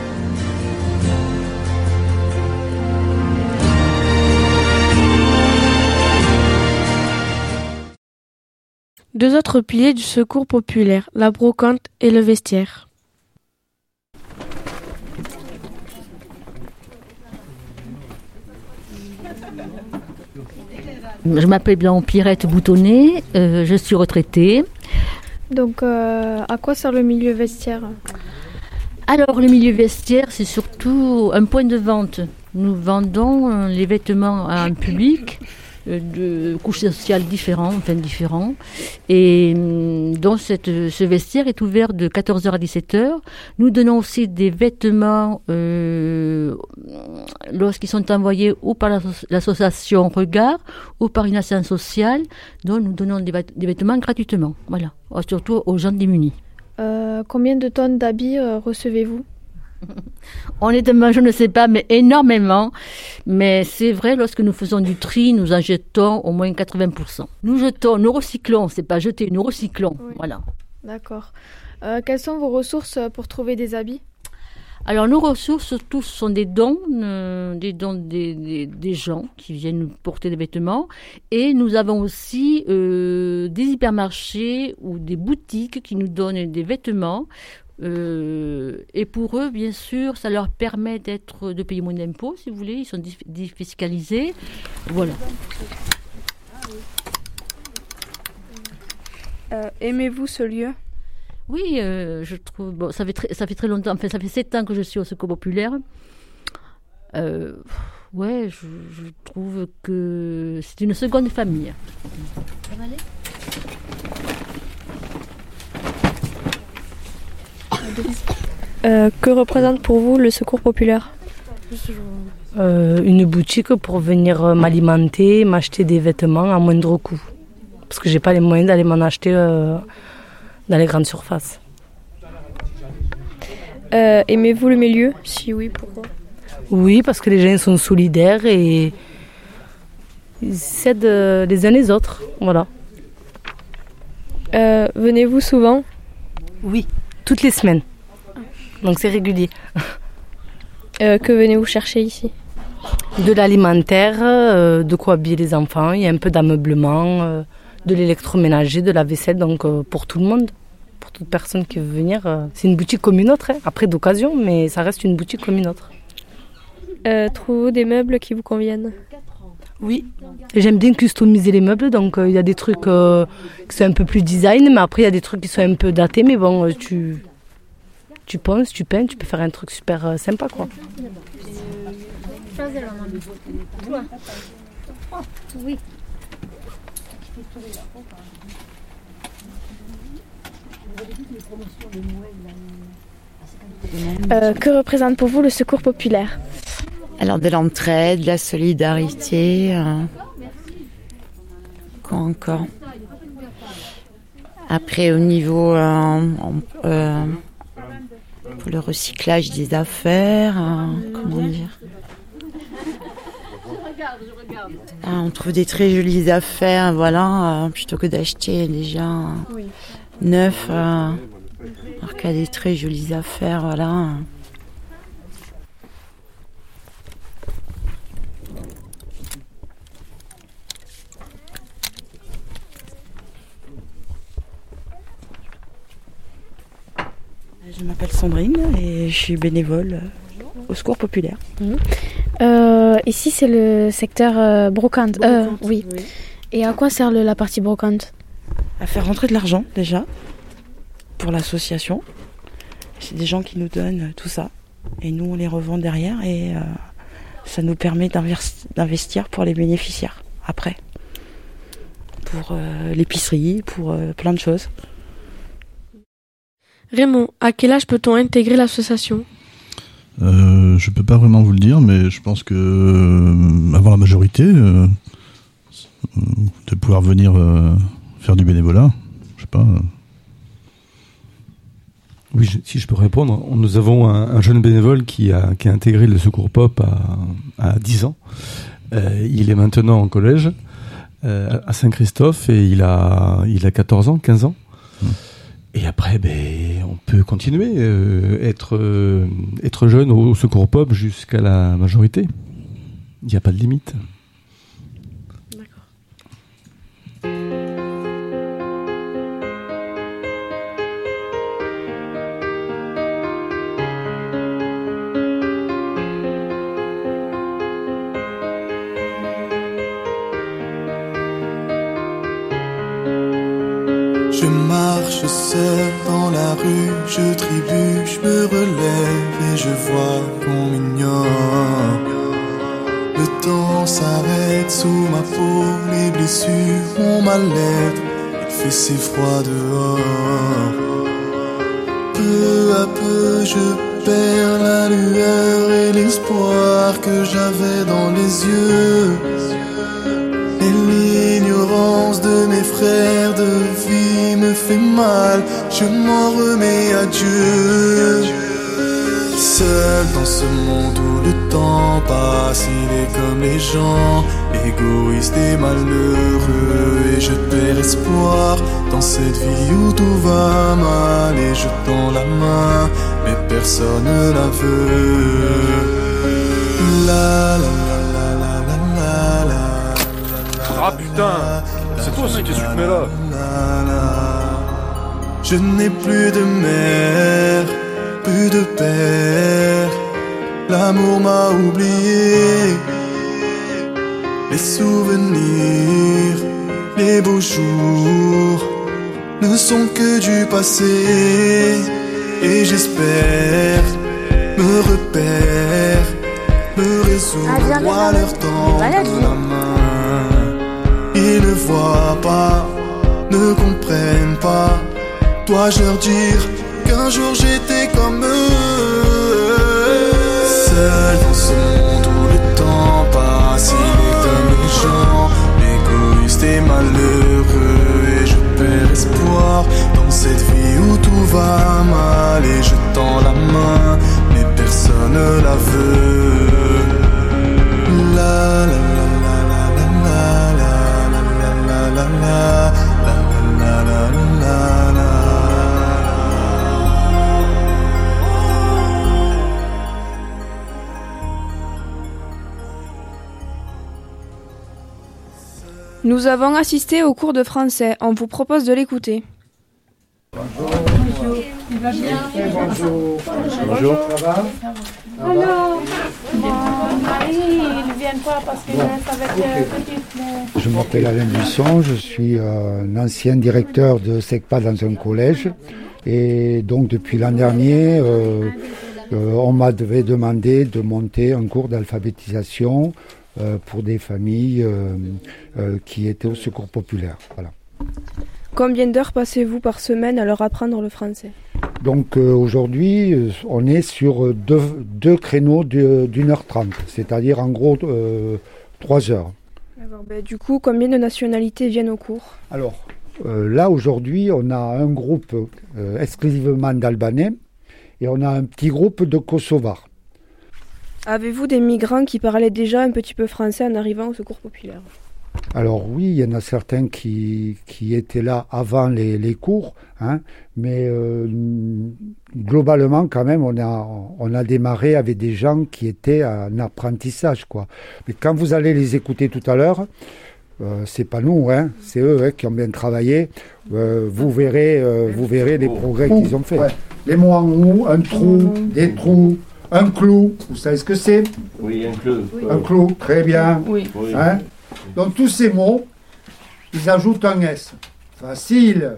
Deux autres piliers du secours populaire, la brocante et le vestiaire. Je m'appelle Pierrette Boutonnet, je suis retraitée. Donc, à quoi sert le milieu vestiaire ? Alors, le milieu vestiaire, c'est surtout un point de vente. Nous vendons les vêtements à un public de couches sociales différents. Et donc, ce vestiaire est ouvert de 14h à 17h. Nous donnons aussi des vêtements lorsqu'ils sont envoyés ou par l'association Regard ou par une association sociale. Donc, nous donnons des vêtements gratuitement. Voilà, surtout aux gens démunis. Combien de tonnes d'habits recevez-vous ? Honnêtement, je ne sais pas, mais énormément. Mais c'est vrai, lorsque nous faisons du tri, nous en jetons au moins 80%. Nous recyclons, c'est pas jeter, nous recyclons. Oui. Voilà. D'accord. Quelles sont vos ressources pour trouver des habits ? Alors, nos ressources, tous sont des dons des gens qui viennent nous porter des vêtements. Et nous avons aussi des hypermarchés ou des boutiques qui nous donnent des vêtements. Et pour eux, bien sûr, ça leur permet de payer moins d'impôts, si vous voulez. Ils sont défiscalisés. Voilà. Aimez-vous ce lieu ? Oui, je trouve. Bon, ça fait très longtemps. Enfin, ça fait 7 ans que je suis au Secours populaire. Ouais, je trouve que c'est une seconde famille. Ça va aller ? Que représente pour vous le Secours populaire ? Une boutique pour venir m'alimenter, m'acheter des vêtements à moindre coût. Parce que j'ai pas les moyens d'aller m'en acheter dans les grandes surfaces. Aimez-vous le milieu ? Si oui, pourquoi ? Oui, parce que les gens sont solidaires et ils s'aident les uns les autres. Voilà. Venez-vous souvent ? Oui, toutes les semaines. Donc c'est régulier. Que venez-vous chercher ici ? De l'alimentaire, de quoi habiller les enfants, il y a un peu d'ameublement, de l'électroménager, de la vaisselle, donc pour tout le monde, pour toute personne qui veut venir. C'est une boutique comme une autre, après d'occasion, mais ça reste une boutique comme une autre. Trouvez-vous des meubles qui vous conviennent ? Oui. J'aime bien customiser les meubles, donc il y a des trucs qui sont un peu plus design, mais après il y a des trucs qui sont un peu datés, mais bon, tu ponces, tu peins, tu peux faire un truc super sympa, quoi. Oui. Que représente pour vous le secours populaire? Alors de l'entraide, de la solidarité, quoi encore. Après au niveau pour le recyclage des affaires, comment dire, on trouve des très jolies affaires, voilà, plutôt que d'acheter déjà neuf, alors qu'il y a des très jolies affaires, voilà. Je m'appelle Sandrine et je suis bénévole au Secours populaire. Ici, c'est le secteur brocante. Oui. Et à quoi sert la partie brocante? À faire rentrer de l'argent, déjà, pour l'association. C'est des gens qui nous donnent tout ça. Et nous, on les revend derrière et ça nous permet d'investir pour les bénéficiaires, après. Pour l'épicerie, pour plein de choses. Raymond, à quel âge peut-on intégrer l'association? Je peux pas vraiment vous le dire, mais je pense que avant la majorité, de pouvoir venir faire du bénévolat, je sais pas. Oui, si je peux répondre, nous avons un jeune bénévole qui a intégré le Secours Pop à 10 ans. Il est maintenant en collège à Saint-Christophe et il a 14 ans, 15 ans. Et après, on peut continuer, être jeune au Secours Pop jusqu'à la majorité. Il n'y a pas de limite. Je marche seul dans la rue, je trébuche, me relève et je vois qu'on m'ignore. Le temps s'arrête sous ma peau, les blessures, mon mal-être, il fait si froid dehors. Peu à peu je perds la lueur et l'espoir que j'avais dans les yeux. Et l'ignorance de mes frères de vie me fait mal, je m'en remets à Dieu. Seul dans ce monde où le temps passe, il est comme les gens, égoïste et malheureux. Et je perds espoir dans cette vie où tout va mal. Et je tends la main, mais personne ne la veut. La la la la la la la. Ah putain, c'est toi aussi qui te mets là. Je n'ai plus de mère, plus de père. L'amour m'a oublié. Les souvenirs, les beaux jours ne sont que du passé. Et j'espère me repère, me résoudre à leur tendre la main. Ils ne voient pas, ne comprennent pas. Dois-je leur dire qu'un jour j'étais comme eux? Seul dans ce monde où le temps passe, il est comme les gens, égoïste et malheureux. Et je perds espoir dans cette vie où tout va mal. Et je tends la main, mais personne ne la veut. La la la la la la la. La la la la la la la. Nous avons assisté au cours de français, on vous propose de l'écouter. Bonjour. Il va bien? Bonjour. Bonjour. Ça va? Alors, Marie, il vient Je m'appelle Alain Buisson, je suis un ancien directeur de SECPA dans un collège. Et donc depuis l'an dernier, on m'avait demandé de monter un cours d'alphabétisation pour des familles qui étaient au secours populaire. Voilà. Combien d'heures passez-vous par semaine à leur apprendre le français? Donc aujourd'hui, on est sur deux créneaux d'1h30, c'est-à-dire en gros 3 heures. D'accord. Du coup, combien de nationalités viennent au cours? Alors là aujourd'hui, on a un groupe exclusivement d'Albanais et on a un petit groupe de Kosovars. Avez-vous des migrants qui parlaient déjà un petit peu français en arrivant au secours populaire? Alors oui, il y en a certains qui étaient là avant les cours, hein, mais globalement quand même on a démarré avec des gens qui étaient en apprentissage, quoi. Mais quand vous allez les écouter tout à l'heure, c'est pas nous, hein, c'est eux qui ont bien travaillé. Vous verrez les progrès qu'ils ont fait. Ouais. Les mots en ou, un trou, des trous, un clou. Vous savez ce que c'est? Oui, un clou. Oui. Un clou, très bien. Oui. Hein? Donc tous ces mots, ils ajoutent un S. Facile.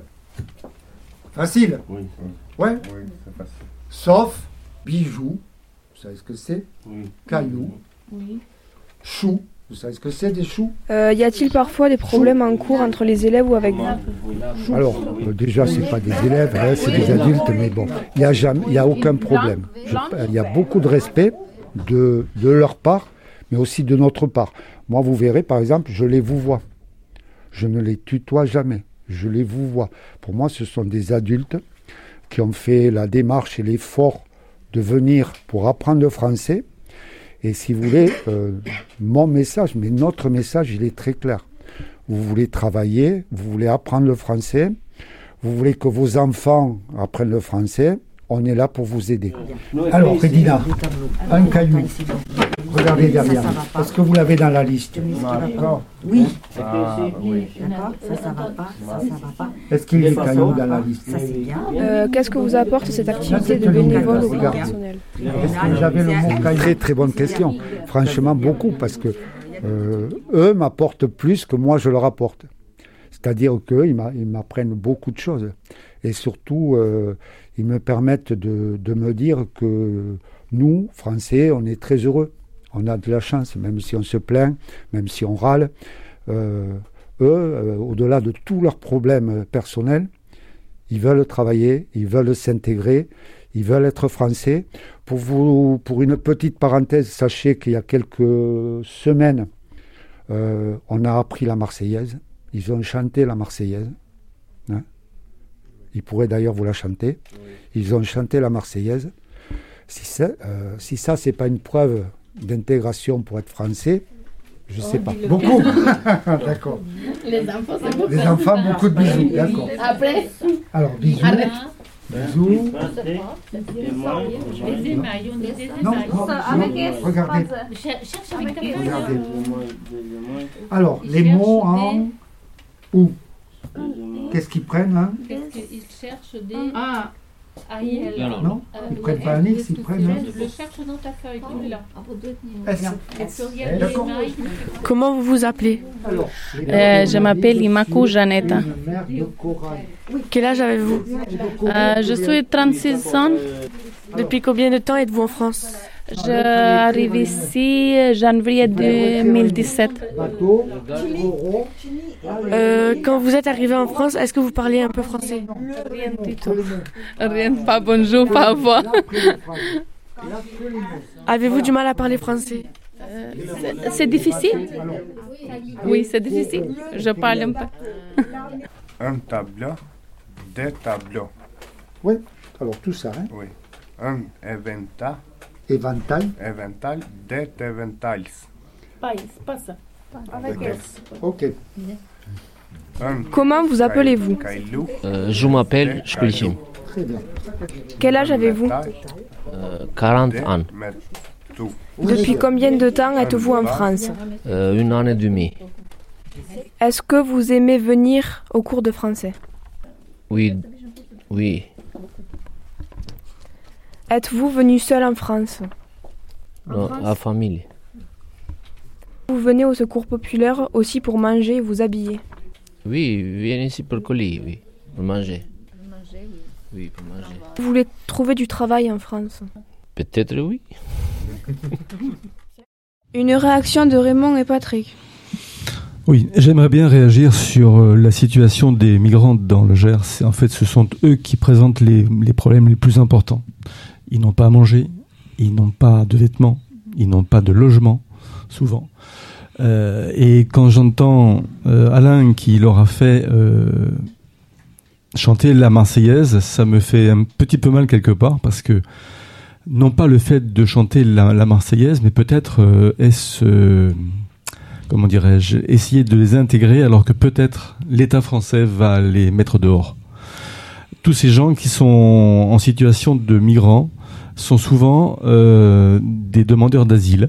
Facile. Oui. Ouais. Oui, c'est facile. Sauf bijoux. Vous savez ce que c'est? Oui. Cailloux. Oui. Choux. Vous savez ce que c'est des choux? Y a-t-il parfois des problèmes en cours entre les élèves ou avec vous? Alors, déjà, c'est pas des élèves, hein, c'est des adultes, mais bon, il n'y a aucun problème. Il y a beaucoup de respect de leur part, mais aussi de notre part. Moi, vous verrez, par exemple, je les vous vois. Je ne les tutoie jamais. Je les vous vois. Pour moi, ce sont des adultes qui ont fait la démarche et l'effort de venir pour apprendre le français. Et si vous voulez, mon message, mais notre message, il est très clair. Vous voulez travailler, vous voulez apprendre le français, vous voulez que vos enfants apprennent le français, on est là pour vous aider. Alors, Edina, un caillou. Regardez derrière. Est-ce que vous l'avez dans la liste? D'accord. Oui. Oui. D'accord. Ça va pas. Ça va pas. Est-ce qu'il y a des cailloux dans la liste? Ça, c'est bien. Qu'est-ce que vous apporte cette activité de bénévole au personnel? Est-ce que j'avais le mot caillou? Très bonne question. Franchement, beaucoup, parce que eux m'apportent plus que moi je leur apporte. C'est-à-dire qu'eux, ils m'apprennent beaucoup de choses. Et surtout, ils me permettent de me dire que nous, Français, on est très heureux. On a de la chance, même si on se plaint, même si on râle. Eux, au-delà de tous leurs problèmes personnels, ils veulent travailler, ils veulent s'intégrer, ils veulent être français. Pour une petite parenthèse, sachez qu'il y a quelques semaines, on a appris la Marseillaise. Ils ont chanté la Marseillaise. Hein. Ils pourraient d'ailleurs vous la chanter. Ils ont chanté la Marseillaise. Si ça, c'est pas une preuve d'intégration pour être français, je sais pas. Beaucoup. D'accord. Les enfants, c'est beaucoup. Les enfants, beaucoup de bisous. D'accord. Après. Alors, bisous. Bisous. Les émails, on dit des émails. Non, regardez. Cherche avec ta Regardez. Alors, les mots en ou. Qu'est-ce qu'ils prennent, hein? Ils cherchent des... Ariel. Non, ils prennent pas un X, ils prennent un... Le cherche dans ta feuille, tu l'as. D'accord. Comment vous vous appelez? Je m'appelle Imaku Janeta. Quel âge avez-vous? Je suis 36 ans. Depuis combien de temps êtes-vous en France? J'arrive ici en janvier 2017. Quand vous êtes arrivé en France, est-ce que vous parliez un peu français? Rien du tout. Rien, pas bonjour, pas au revoir. Avez-vous du mal à parler français? C'est difficile? Oui, c'est difficile. Je parle un peu. Un tableau, deux tableaux. Oui, alors tout ça. Hein? Oui. Un éventail. Éventail. Éventail, deux éventails. Pas ça. Avec S. Ok. Comment vous appelez-vous? Je m'appelle Shkulichim. Très bien. Quel âge avez-vous? 40 ans. Depuis combien de temps êtes-vous en France? 1 an et demi. Est-ce que vous aimez venir au cours de français? Oui. Oui. Êtes-vous venu seul en France? Non, à famille. venez au secours populaire aussi pour manger et vous habiller? Oui, viens ici pour coller, oui, pour manger. Oui, pour manger. Vous voulez trouver du travail en France? Peut-être oui. Une réaction de Raymond et Patrick. Oui, j'aimerais bien réagir sur la situation des migrants dans le Gers. En fait, ce sont eux qui présentent les problèmes les plus importants. Ils n'ont pas à manger, ils n'ont pas de vêtements, ils n'ont pas de logement, souvent. Et quand j'entends Alain qui leur a fait chanter la Marseillaise, ça me fait un petit peu mal quelque part, parce que non pas le fait de chanter la Marseillaise, mais peut-être est-ce, comment dirais-je, essayer de les intégrer alors que peut-être l'État français va les mettre dehors. Tous ces gens qui sont en situation de migrants sont souvent des demandeurs d'asile.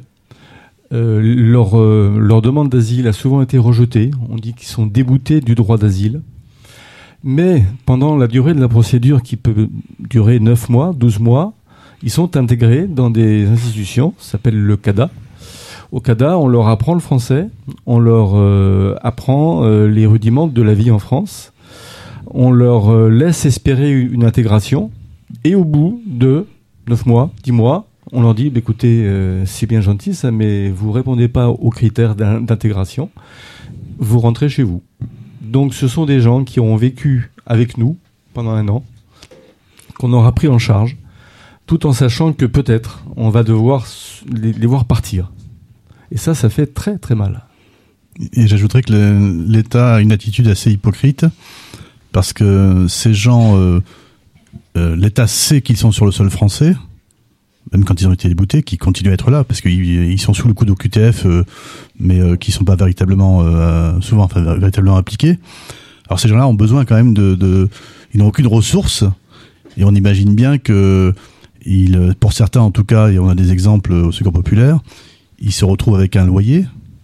Leur demande d'asile a souvent été rejetée. On dit qu'ils sont déboutés du droit d'asile. Mais pendant la durée de la procédure, qui peut durer 9 mois, 12 mois, ils sont intégrés dans des institutions, ça s'appelle le CADA. Au CADA, on leur apprend le français, on leur apprend les rudiments de la vie en France, on leur laisse espérer une intégration, et au bout de 9 mois, 10 mois, on leur dit, écoutez, c'est bien gentil ça, mais vous répondez pas aux critères d'intégration, vous rentrez chez vous. Donc ce sont des gens qui ont vécu avec nous pendant 1 an, qu'on aura pris en charge, tout en sachant que peut-être on va devoir les voir partir. Et ça fait très très mal. Et j'ajouterais que l'État a une attitude assez hypocrite, parce que ces gens, l'État sait qu'ils sont sur le sol français, même quand ils ont été déboutés, qu'ils continuent à être là, parce qu'ils sont sous le coup d'OQTF, mais qui sont pas véritablement, souvent véritablement appliqués. Alors ces gens-là ont besoin quand même ils n'ont aucune ressource, et on imagine bien que pour certains en tout cas, et on a des exemples au Secours populaire, ils se retrouvent avec un loyer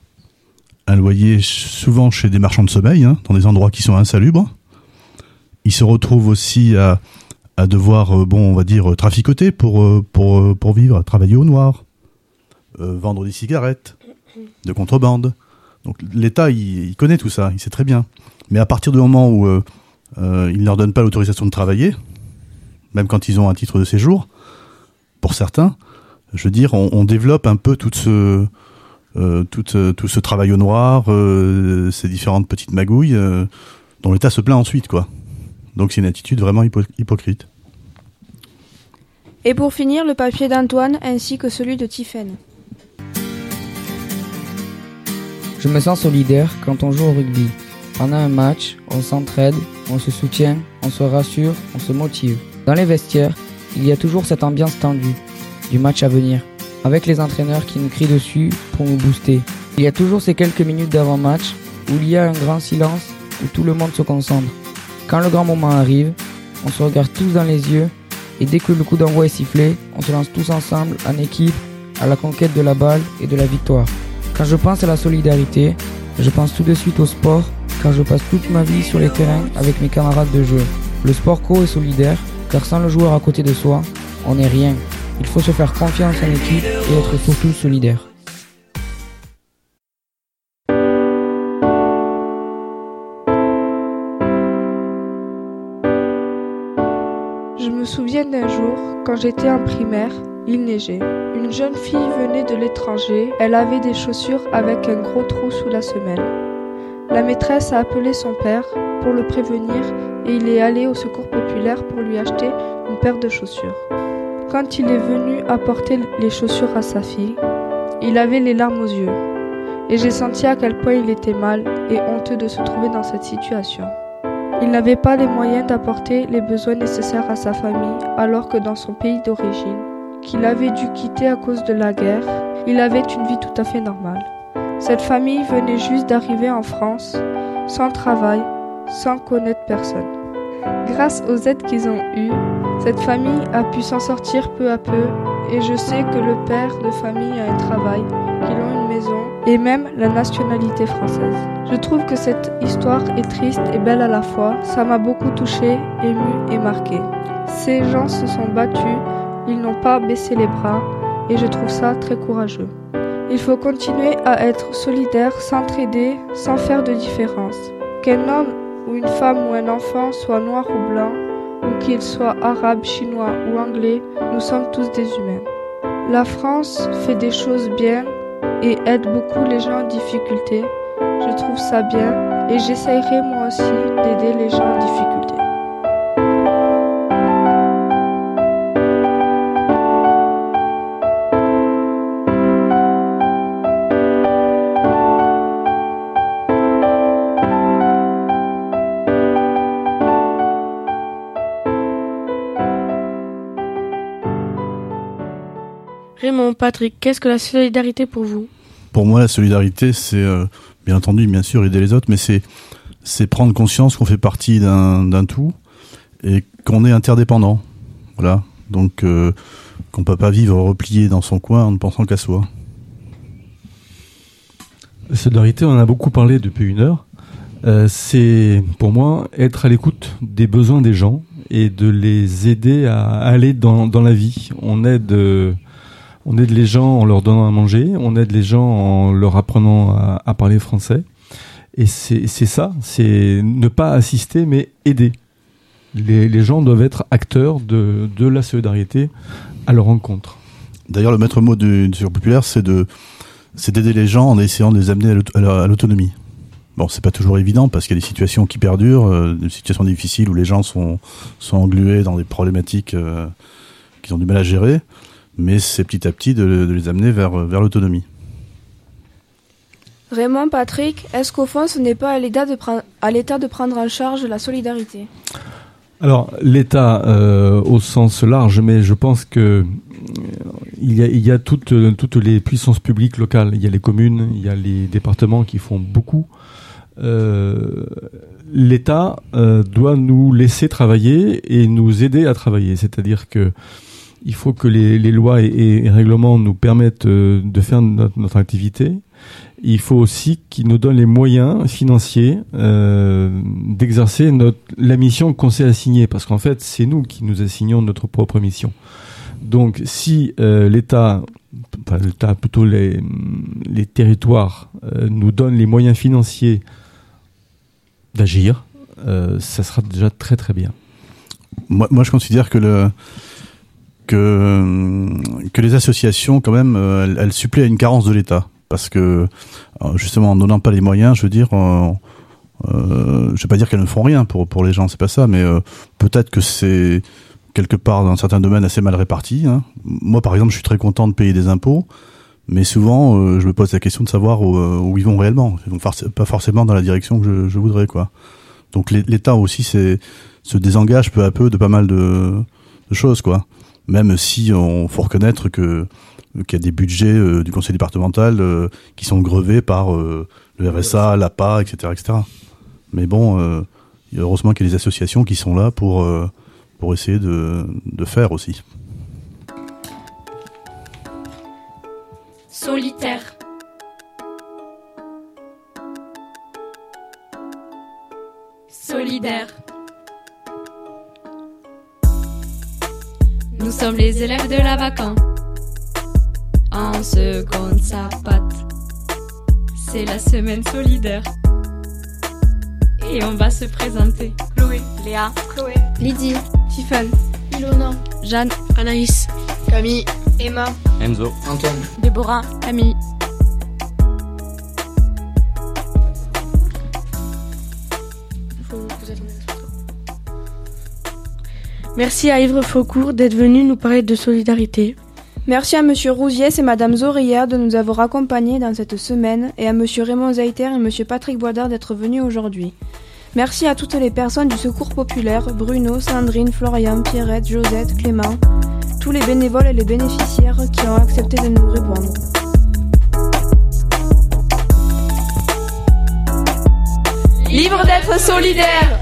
souvent chez des marchands de sommeil, dans des endroits qui sont insalubres. Ils se retrouvent aussi à devoir, on va dire, traficoter pour vivre, travailler au noir, vendre des cigarettes, de contrebande. Donc l'État, il connaît tout ça, il sait très bien. Mais à partir du moment où il ne leur donne pas l'autorisation de travailler, même quand ils ont un titre de séjour, pour certains, je veux dire, on développe un peu tout ce travail au noir, ces différentes petites magouilles dont l'État se plaint ensuite, quoi. Donc c'est une attitude vraiment hypocrite. Et pour finir, le papier d'Antoine ainsi que celui de Tiffaine. Je me sens solidaire quand on joue au rugby. Pendant un match, on s'entraide, on se soutient, on se rassure, on se motive. Dans les vestiaires, il y a toujours cette ambiance tendue du match à venir, avec les entraîneurs qui nous crient dessus pour nous booster. Il y a toujours ces quelques minutes d'avant-match où il y a un grand silence, où tout le monde se concentre. Quand le grand moment arrive, on se regarde tous dans les yeux, et dès que le coup d'envoi est sifflé, on se lance tous ensemble, en équipe, à la conquête de la balle et de la victoire. Quand je pense à la solidarité, je pense tout de suite au sport, car je passe toute ma vie sur les terrains avec mes camarades de jeu. Le sport co est solidaire, car sans le joueur à côté de soi, on n'est rien. Il faut se faire confiance en équipe et être surtout solidaire. Je me souviens d'un jour, quand j'étais en primaire, il neigeait. Une jeune fille venait de l'étranger, elle avait des chaussures avec un gros trou sous la semelle. La maîtresse a appelé son père pour le prévenir et il est allé au secours populaire pour lui acheter une paire de chaussures. Quand il est venu apporter les chaussures à sa fille, il avait les larmes aux yeux. Et j'ai senti à quel point il était mal et honteux de se trouver dans cette situation. Il n'avait pas les moyens d'apporter les besoins nécessaires à sa famille, alors que dans son pays d'origine, qu'il avait dû quitter à cause de la guerre, il avait une vie tout à fait normale. Cette famille venait juste d'arriver en France, sans travail, sans connaître personne. Grâce aux aides qu'ils ont eues, cette famille a pu s'en sortir peu à peu, et je sais que le père de famille a un travail, qu'ils ont une maison et même la nationalité française. Je trouve que cette histoire est triste et belle à la fois. Ça m'a beaucoup touchée, émue et marquée. Ces gens se sont battus, ils n'ont pas baissé les bras et je trouve ça très courageux. Il faut continuer à être solidaire, s'entraider, sans faire de différence. Qu'un homme ou une femme ou un enfant soit noir ou blanc, ou qu'il soit arabe, chinois ou anglais, nous sommes tous des humains. La France fait des choses bien et aide beaucoup les gens en difficulté. Je trouve ça bien et j'essayerai moi aussi d'aider les gens en difficulté. Raymond, Patrick, qu'est-ce que la solidarité pour vous ? Pour moi, la solidarité, c'est bien entendu, bien sûr, aider les autres, mais c'est prendre conscience qu'on fait partie d'un tout et qu'on est interdépendant. Voilà. Donc, qu'on peut pas vivre replié dans son coin en ne pensant qu'à soi. La solidarité, on en a beaucoup parlé depuis 1 heure. C'est, pour moi, être à l'écoute des besoins des gens et de les aider à aller dans la vie. On aide les gens en leur donnant à manger, on aide les gens en leur apprenant à parler français. Et c'est ça, c'est ne pas assister, mais aider. Les gens doivent être acteurs de la solidarité à leur rencontre. D'ailleurs, le maître mot du Secours populaire, c'est d'aider les gens en essayant de les amener à l'autonomie. Bon, c'est pas toujours évident parce qu'il y a des situations qui perdurent, des situations difficiles où les gens sont englués dans des problématiques qu'ils ont du mal à gérer. Mais c'est petit à petit de les amener vers l'autonomie. Raymond, Patrick, est-ce qu'au fond ce n'est pas à l'État de prendre en charge la solidarité ? Alors l'État au sens large, mais je pense que il y a toutes les puissances publiques locales. Il y a les communes, il y a les départements qui font beaucoup. L'État doit nous laisser travailler et nous aider à travailler. C'est-à-dire que il faut que les lois et règlements nous permettent de faire notre activité. Il faut aussi qu'ils nous donnent les moyens financiers d'exercer la mission qu'on s'est assignée. Parce qu'en fait, c'est nous qui nous assignons notre propre mission. Donc, si l'État, plutôt les territoires, nous donnent les moyens financiers d'agir, ça sera déjà très très bien. Moi je considère que les associations, quand même, elles suppléent à une carence de l'État. Parce que, justement, en donnant pas les moyens, je veux dire, je vais pas dire qu'elles ne font rien pour les gens, c'est pas ça, mais peut-être que c'est quelque part, dans un certain domaine, assez mal réparti. Hein. Moi, par exemple, je suis très content de payer des impôts, mais souvent, je me pose la question de savoir où ils vont réellement. Ils vont pas forcément dans la direction que je voudrais, quoi. Donc l'État aussi se désengage peu à peu de pas mal de choses, quoi. Même si on faut reconnaître qu'il y a des budgets du conseil départemental qui sont grevés par le RSA, l'APA, etc., etc. Mais bon, heureusement qu'il y a des associations qui sont là pour essayer de faire aussi. Solitaire. Solidaire. Nous sommes les élèves de la vacance. En seconde sapate. C'est la semaine solidaire. Et on va se présenter. Chloé, Léa, Chloé, Lydie, Tiffany, Ilona, Jeanne, Anaïs, Camille, Emma, Enzo, Antoine, Déborah, Camille. Merci à Yves Faucourt d'être venu nous parler de solidarité. Merci à Monsieur Rousiès et Madame Zorière de nous avoir accompagnés dans cette semaine et à Monsieur Raymond Zeiter et Monsieur Patrick Boisdard d'être venus aujourd'hui. Merci à toutes les personnes du Secours populaire, Bruno, Sandrine, Florian, Pierrette, Josette, Clément, tous les bénévoles et les bénéficiaires qui ont accepté de nous répondre. Libre d'être solidaire!